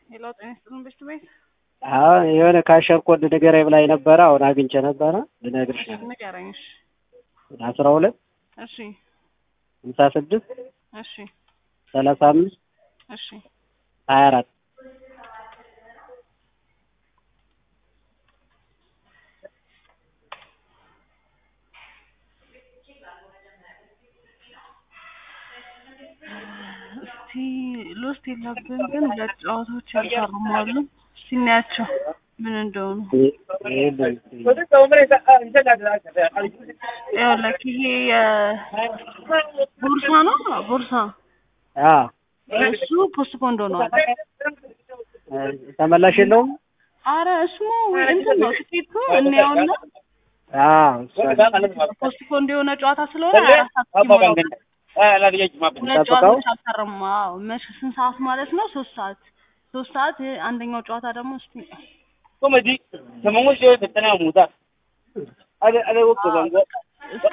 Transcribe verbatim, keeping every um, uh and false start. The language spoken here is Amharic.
ሄሎ ጤና ይስጥልን በሽቱ ቤት። አዎ የሆነ ካሸር ኮድ ንገረኝ ብላኝ ነበረ። አሁን አግኝቼ ነበረ ልነግርሽ ነበር። ንገረኝ። እሺ አስራ ሁለት እሺ ሃምሳ ስድስት እሺ ሰላሳ አምስት እሺ ሀያ አራት እስቲ ሎስት የለብን ግን ሁለት ጨዋታዎች ያልታረሙ እስቲ እናያቸው ምን እንደሆኑ። ያለክ ይሄ ቦርሳ ነው ቦርሳ አ እሱ ፖስትፖንድ ሆኗል። ተመላሽ የለውም። አረ እሱ እንትን ነው ትኬቱ እንያውና አ ፖስትፖንድ የሆነ ጨዋታ ስለሆነ አራት ሰዓት ይሞላል። ሁለት ጨዋታዎች አልታረሙ። አዎ መቼ ስንት ሰዓት ማለት ነው? ሶስት ሰዓት ሶስት ሰዓት አንደኛው ጨዋታ ደግሞ እስቲ ኮሜዲ ሰሞኑን ጆይ በተና ሙታ አለ አለ ወጥቶ